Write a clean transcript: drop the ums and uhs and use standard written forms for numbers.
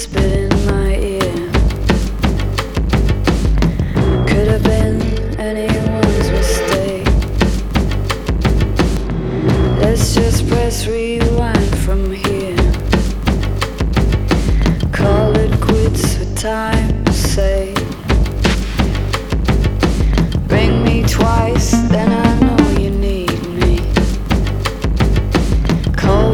whispered in my ear. Could have been anyone's mistake. Let's just press rewind from here.